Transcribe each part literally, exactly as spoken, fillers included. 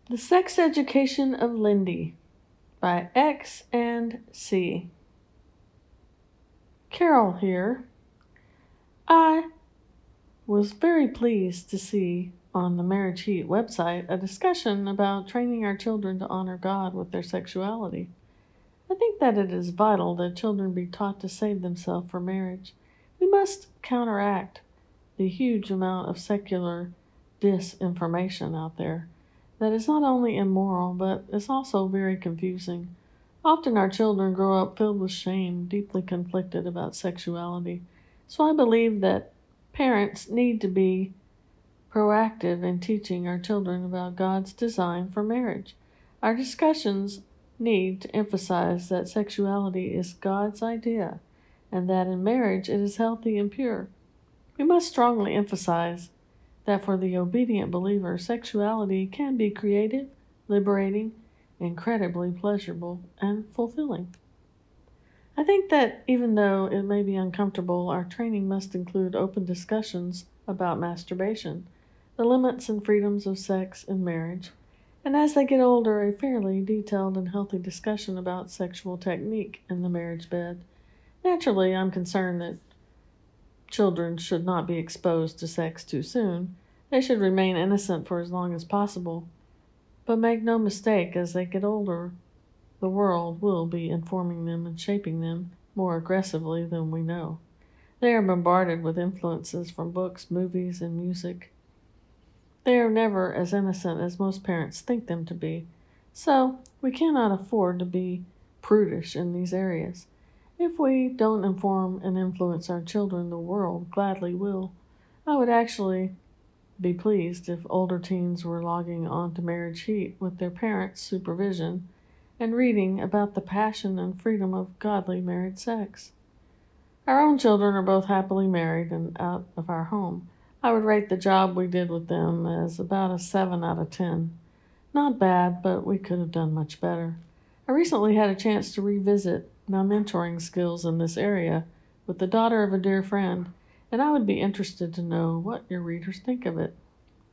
The Sex Education of Lindy by X and C. Carol here. I was very pleased to see on the Marriage Heat website a discussion about training our children to honor God with their sexuality. I think that it is vital that children be taught to save themselves for marriage. We must counteract the huge amount of secular disinformation out there that is not only immoral but is also very confusing. Often our children grow up filled with shame, deeply conflicted about sexuality. So I believe that parents need to be proactive in teaching our children about God's design for marriage. Our discussions need to emphasize that sexuality is God's idea and that in marriage it is healthy and pure. We must strongly emphasize that for the obedient believer, sexuality can be creative, liberating, incredibly pleasurable, and fulfilling. I think that even though it may be uncomfortable, our training must include open discussions about masturbation, the limits and freedoms of sex in marriage, and as they get older, a fairly detailed and healthy discussion about sexual technique in the marriage bed. Naturally, I'm concerned that children should not be exposed to sex too soon. They should remain innocent for as long as possible. But make no mistake, as they get older, the world will be informing them and shaping them more aggressively than we know. They are bombarded with influences from books, movies, and music. They are never as innocent as most parents think them to be, so we cannot afford to be prudish in these areas. If we don't inform and influence our children, the world gladly will. I would actually be pleased if older teens were logging on to Marriage Heat with their parents' supervision and reading about the passion and freedom of godly married sex. Our own children are both happily married and out of our home. I would rate the job we did with them as about a seven out of ten. Not bad, but we could have done much better. I recently had a chance to revisit my mentoring skills in this area with the daughter of a dear friend, and I would be interested to know what your readers think of it.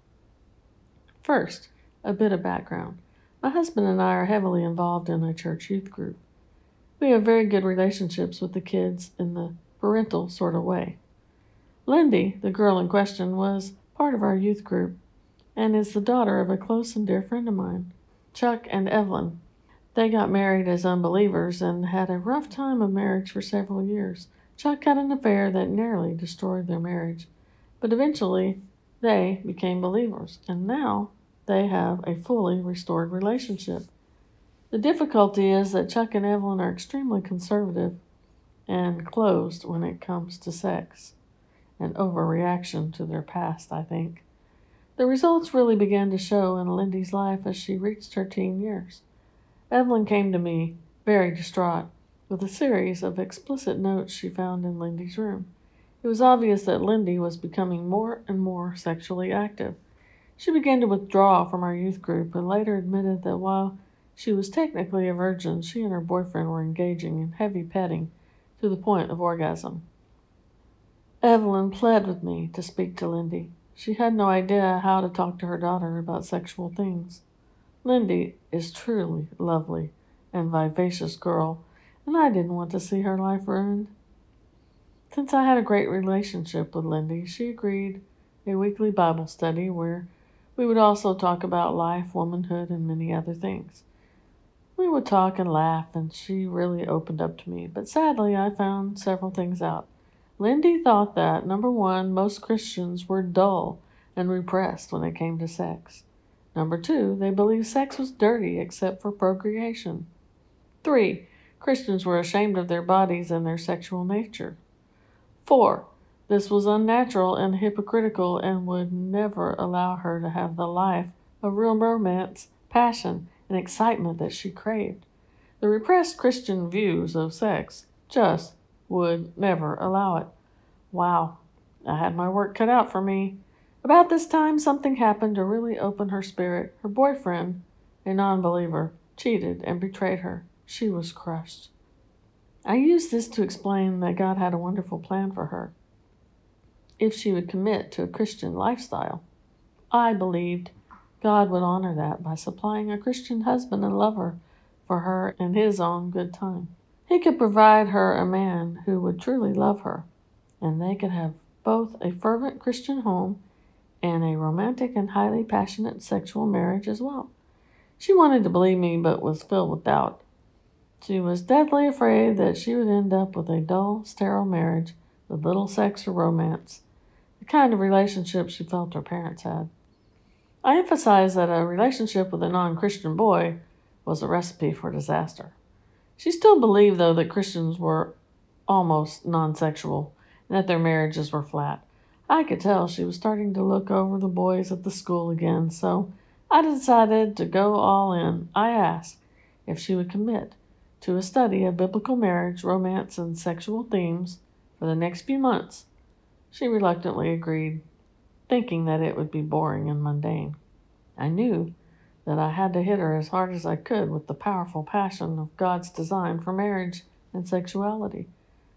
First, a bit of background. My husband and I are heavily involved in a church youth group. We have very good relationships with the kids in the parental sort of way. Lindy, the girl in question, was part of our youth group and is the daughter of a close and dear friend of mine, Chuck and Evelyn. They got married as unbelievers and had a rough time of marriage for several years. Chuck had an affair that nearly destroyed their marriage, but eventually they became believers, and now they have a fully restored relationship. The difficulty is that Chuck and Evelyn are extremely conservative and closed when it comes to sex, an overreaction to their past, I think. The results really began to show in Lindy's life as she reached her teen years. Evelyn came to me, very distraught, with a series of explicit notes she found in Lindy's room. It was obvious that Lindy was becoming more and more sexually active. She began to withdraw from our youth group and later admitted that while she was technically a virgin, she and her boyfriend were engaging in heavy petting to the point of orgasm. Evelyn pled with me to speak to Lindy. She had no idea how to talk to her daughter about sexual things. Lindy is truly lovely and vivacious girl, and I didn't want to see her life ruined. Since I had a great relationship with Lindy, she agreed a weekly Bible study where we would also talk about life, womanhood, and many other things. We would talk and laugh, and she really opened up to me, but sadly I found several things out. Lindy thought that, number one, most Christians were dull and repressed when it came to sex. Number two, they believed sex was dirty except for procreation. Three, Christians were ashamed of their bodies and their sexual nature. Four, this was unnatural and hypocritical and would never allow her to have the life of real romance, passion, and excitement that she craved. The repressed Christian views of sex just would never allow it. Wow, I had my work cut out for me. About this time, something happened to really open her spirit. Her boyfriend, a non-believer, cheated and betrayed her. She was crushed. I used this to explain that God had a wonderful plan for her if she would commit to a Christian lifestyle. I believed God would honor that by supplying a Christian husband and lover for her in His own good time. He could provide her a man who would truly love her, and they could have both a fervent Christian home and a romantic and highly passionate sexual marriage as well. She wanted to believe me, but was filled with doubt. She was deathly afraid that she would end up with a dull, sterile marriage with little sex or romance, the kind of relationship she felt her parents had. I emphasized that a relationship with a non-Christian boy was a recipe for disaster. She still believed, though, that Christians were almost non-sexual and that their marriages were flat. I could tell she was starting to look over the boys at the school again, so I decided to go all in. I asked if she would commit to a study of biblical marriage, romance, and sexual themes for the next few months. She reluctantly agreed, thinking that it would be boring and mundane. I knew that I had to hit her as hard as I could with the powerful passion of God's design for marriage and sexuality.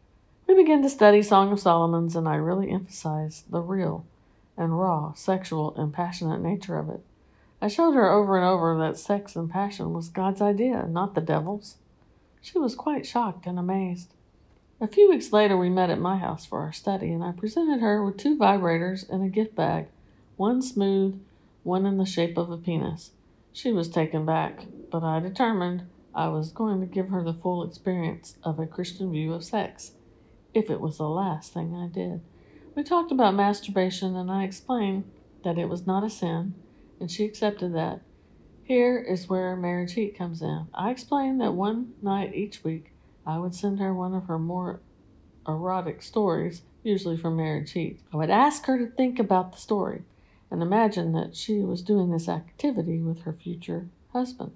We began to study Song of Solomon's, and I really emphasized the real and raw sexual and passionate nature of it. I showed her over and over that sex and passion was God's idea, not the devil's. She was quite shocked and amazed. A few weeks later, we met at my house for our study, and I presented her with two vibrators and a gift bag, one smooth, one in the shape of a penis. She was taken back, but I determined I was going to give her the full experience of a Christian view of sex, if it was the last thing I did. We talked about masturbation, and I explained that it was not a sin, and she accepted that. Here is where Marriage Heat comes in. I explained that one night each week I would send her one of her more erotic stories, usually from Marriage Heat. I would ask her to think about the story and imagine that she was doing this activity with her future husband.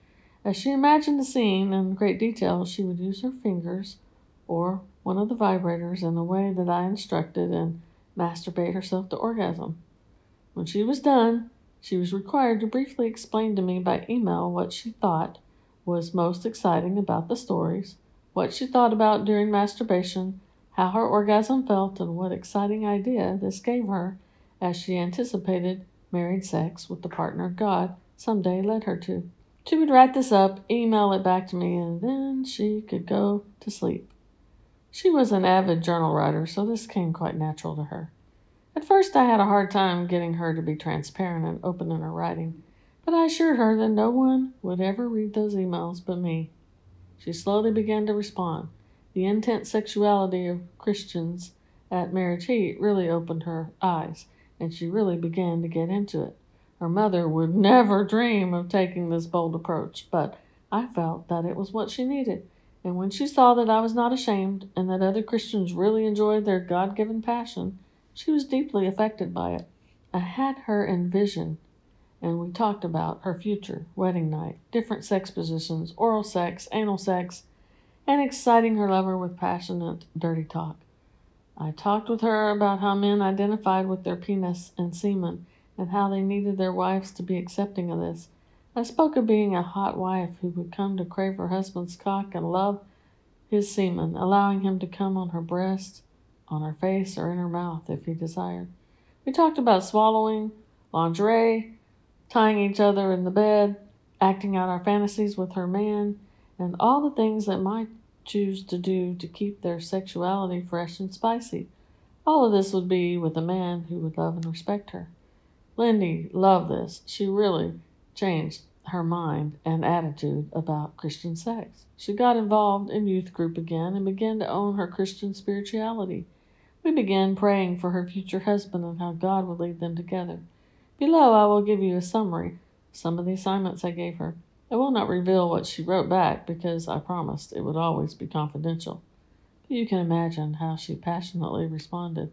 As she imagined the scene in great detail, she would use her fingers or one of the vibrators in the way that I instructed and masturbate herself to orgasm. When she was done, she was required to briefly explain to me by email what she thought was most exciting about the stories, what she thought about during masturbation, how her orgasm felt, and what exciting idea this gave her as she anticipated married sex with the partner God someday led her to. She would write this up, email it back to me, and then she could go to sleep. She was an avid journal writer, so this came quite natural to her. At first I had a hard time getting her to be transparent and open in her writing, but I assured her that no one would ever read those emails but me. She slowly began to respond. The intense sexuality of Christians at Marriage Heat really opened her eyes, and she really began to get into it. Her mother would never dream of taking this bold approach, but I felt that it was what she needed. And when she saw that I was not ashamed and that other Christians really enjoyed their God-given passion, she was deeply affected by it. I had her envision, and we talked about her future wedding night, different sex positions, oral sex, anal sex, and exciting her lover with passionate, dirty talk. I talked with her about how men identified with their penis and semen and how they needed their wives to be accepting of this. I spoke of being a hot wife who would come to crave her husband's cock and love his semen, allowing him to come on her breast, on her face, or in her mouth if he desired. We talked about swallowing, lingerie, tying each other in the bed, acting out our fantasies with her man, and all the things that might choose to do to keep their sexuality fresh and spicy. All of this would be with a man who would love and respect her. Lindy loved this. She really changed her mind and attitude about Christian sex. She got involved in youth group again and began to own her Christian spirituality. We began praying for her future husband and how God would lead them together. Below, I will give you a summary of some of the assignments I gave her. I will not reveal what she wrote back because I promised it would always be confidential. But you can imagine how she passionately responded.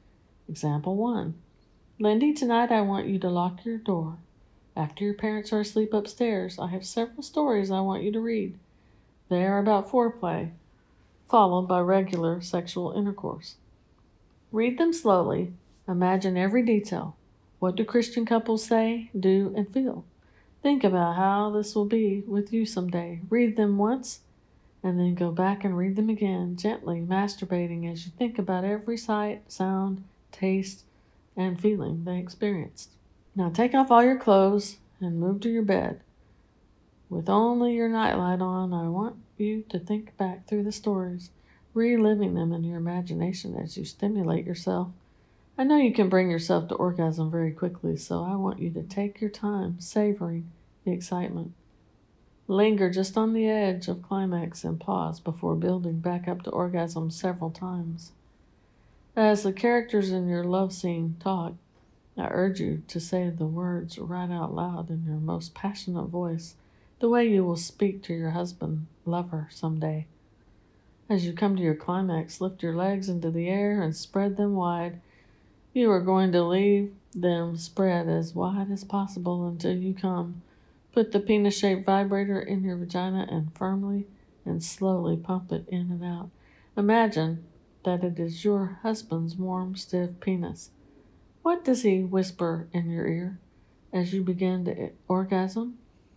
Example one. Lindy, tonight I want you to lock your door. After your parents are asleep upstairs, I have several stories I want you to read. They are about foreplay, followed by regular sexual intercourse. Read them slowly. Imagine every detail. What do Christian couples say, do, and feel? Think about how this will be with you someday. Read them once, and then go back and read them again, gently masturbating as you think about every sight, sound, taste, and feeling they experienced. Now take off all your clothes and move to your bed. With only your nightlight on, I want you to think back through the stories, reliving them in your imagination as you stimulate yourself. I know you can bring yourself to orgasm very quickly, so I want you to take your time savoring the excitement. Linger just on the edge of climax and pause before building back up to orgasm several times. As the characters in your love scene talk, I urge you to say the words right out loud in your most passionate voice, the way you will speak to your husband, lover, someday. As you come to your climax, lift your legs into the air and spread them wide. You are going to leave them spread as wide as possible until you come. Put the penis-shaped vibrator in your vagina and firmly and slowly pump it in and out. Imagine that it is your husband's warm, stiff penis. What does he whisper in your ear as you begin to orgasm?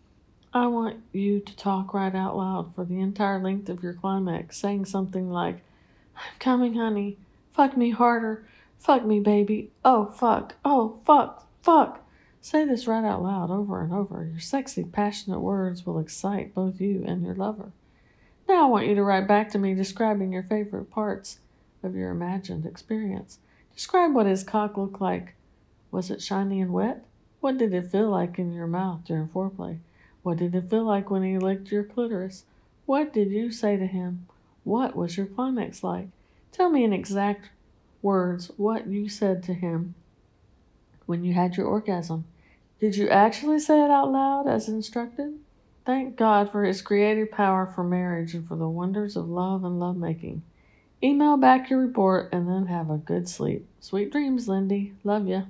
I want you to talk right out loud for the entire length of your climax, saying something like, I'm coming, honey. Fuck me harder. Fuck me, baby. Oh, fuck. Oh, fuck. Fuck. Say this right out loud over and over. Your sexy, passionate words will excite both you and your lover. Now I want you to write back to me describing your favorite parts of your imagined experience. Describe what his cock looked like. Was it shiny and wet? What did it feel like in your mouth during foreplay? What did it feel like when he licked your clitoris? What did you say to him? What was your climax like? Tell me in exact words what you said to him when you had your orgasm. Did you actually say it out loud as instructed? Thank God for his creative power for marriage and for the wonders of love and lovemaking. Email back your report and then have a good sleep. Sweet dreams, Lindy. Love ya.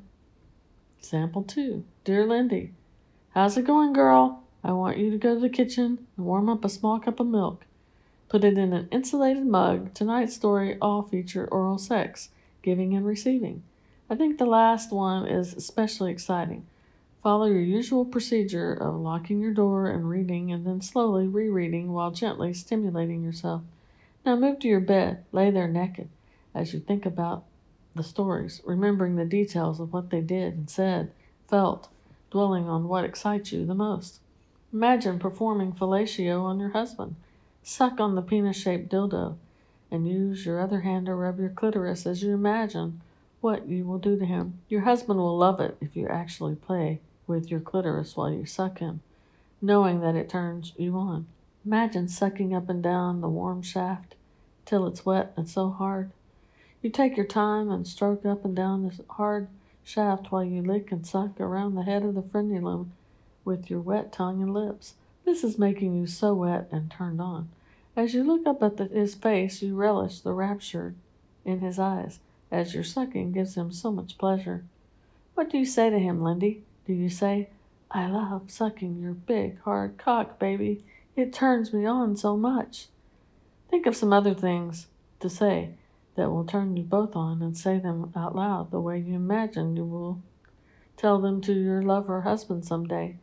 Sample two. Dear Lindy, how's it going, girl? I want you to go to the kitchen and warm up a small cup of milk. Put it in an insulated mug. Tonight's story all feature oral sex, giving and receiving. I think the last one is especially exciting. Follow your usual procedure of locking your door and reading and then slowly rereading while gently stimulating yourself. Now move to your bed, lay there naked, as you think about the stories, remembering the details of what they did and said, felt, dwelling on what excites you the most. Imagine performing fellatio on your husband. Suck on the penis-shaped dildo, and use your other hand to rub your clitoris as you imagine what you will do to him. Your husband will love it if you actually play with your clitoris while you suck him, knowing that it turns you on. Imagine sucking up and down the warm shaft till it's wet and so hard. You take your time and stroke up and down the hard shaft while you lick and suck around the head of the frenulum with your wet tongue and lips. This is making you so wet and turned on. As you look up at the, his face, you relish the rapture in his eyes, as your sucking gives him so much pleasure. What do you say to him, Lindy? Do you say, I love sucking your big, hard cock, baby. It turns me on so much. Think of some other things to say that will turn you both on and say them out loud the way you imagine you will tell them to your lover or husband someday.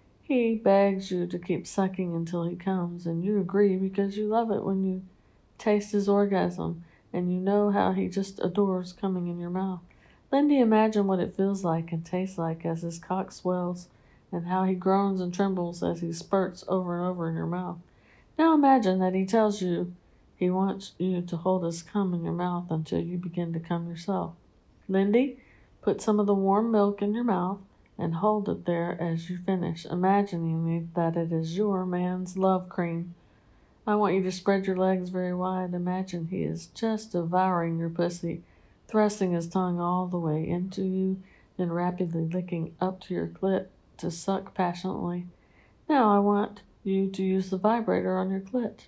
He begs you to keep sucking until he comes, and you agree because you love it when you taste his orgasm, and you know how he just adores coming in your mouth. Lindy, imagine what it feels like and tastes like as his cock swells, and how he groans and trembles as he spurts over and over in your mouth. Now imagine that he tells you he wants you to hold his cum in your mouth until you begin to come yourself. Lindy, put some of the warm milk in your mouth and hold it there as you finish, imagining that it is your man's love cream. I want you to spread your legs very wide. Imagine he is just devouring your pussy, thrusting his tongue all the way into you, then rapidly licking up to your clit to suck passionately. Now I want you to use the vibrator on your clit.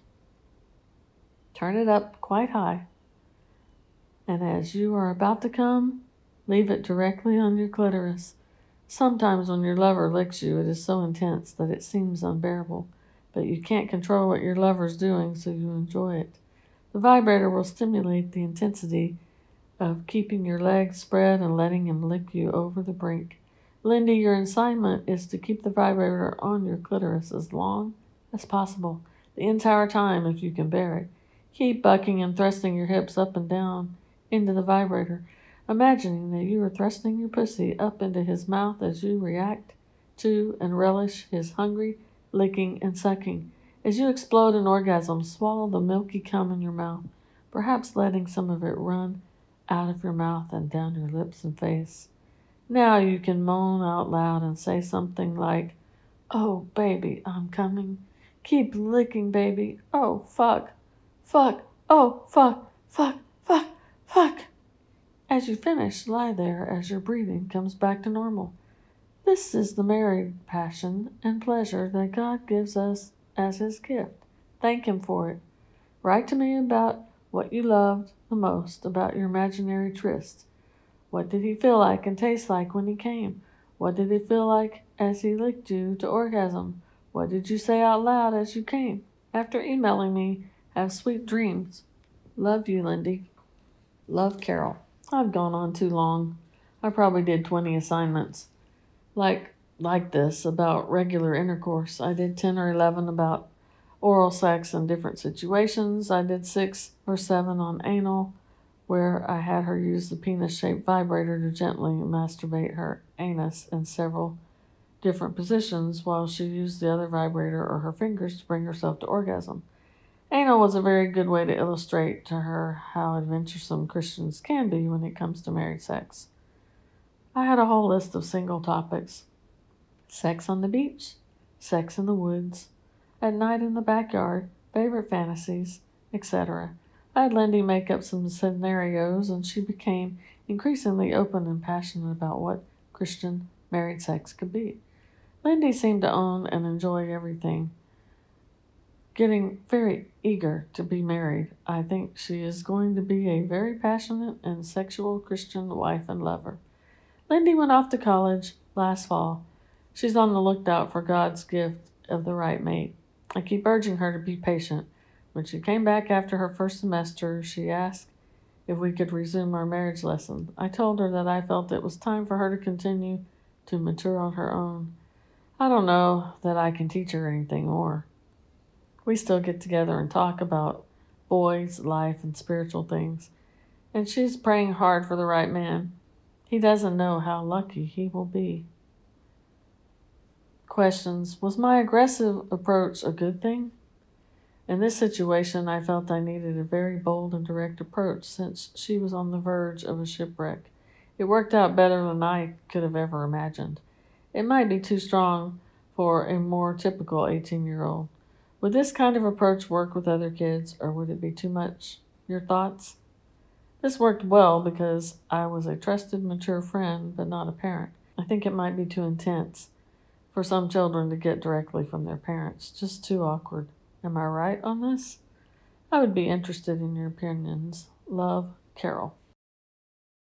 Turn it up quite high, and as you are about to come, leave it directly on your clitoris. Sometimes when your lover licks you, it is so intense that it seems unbearable, but you can't control what your lover's doing, so you enjoy it. The vibrator will stimulate the intensity of keeping your legs spread and letting him lick you over the brink. Lindy, your assignment is to keep the vibrator on your clitoris as long as possible, the entire time if you can bear it. Keep bucking and thrusting your hips up and down into the vibrator. imagining that you are thrusting your pussy up into his mouth as you react to and relish his hungry licking and sucking. As you explode in orgasm, swallow the milky cum in your mouth, perhaps letting some of it run out of your mouth and down your lips and face. Now you can moan out loud and say something like, "Oh, baby, I'm coming. Keep licking, baby. Oh, fuck. Fuck. Oh, fuck. Fuck. Fuck. Fuck." As you finish, lie there as your breathing comes back to normal. This is the married passion and pleasure that God gives us as His gift. Thank Him for it. Write to me about what you loved the most about your imaginary tryst. What did he feel like and taste like when he came? What did he feel like as he licked you to orgasm? What did you say out loud as you came? After emailing me, have sweet dreams. Love you, Lindy. Love, Carol. I've gone on too long. I probably did twenty assignments. Like like this about regular intercourse. I did ten or eleven about oral sex in different situations. I did six or seven on anal, where I had her use the penis-shaped vibrator to gently masturbate her anus in several different positions while she used the other vibrator or her fingers to bring herself to orgasm. Anal was a very good way to illustrate to her how adventuresome Christians can be when it comes to married sex. I had a whole list of single topics: sex on the beach, sex in the woods, at night in the backyard, favorite fantasies, et cetera. I had Lindy make up some scenarios, and she became increasingly open and passionate about what Christian married sex could be. Lindy seemed to own and enjoy everything, getting very eager to be married. I think she is going to be a very passionate and sexual Christian wife and lover. Lindy went off to college last fall. She's on the lookout for God's gift of the right mate. I keep urging her to be patient. When she came back after her first semester, she asked if we could resume our marriage lesson. I told her that I felt it was time for her to continue to mature on her own. I don't know that I can teach her anything more. We still get together and talk about boys, life, and spiritual things, and she's praying hard for the right man. He doesn't know how lucky he will be. Questions. Was my aggressive approach a good thing? In this situation, I felt I needed a very bold and direct approach since she was on the verge of a shipwreck. It worked out better than I could have ever imagined. It might be too strong for a more typical eighteen-year-old. Would this kind of approach work with other kids, or would it be too much? Your thoughts? This worked well because I was a trusted, mature friend, but not a parent. I think it might be too intense for some children to get directly from their parents. Just too awkward. Am I right on this? I would be interested in your opinions. Love, Carol.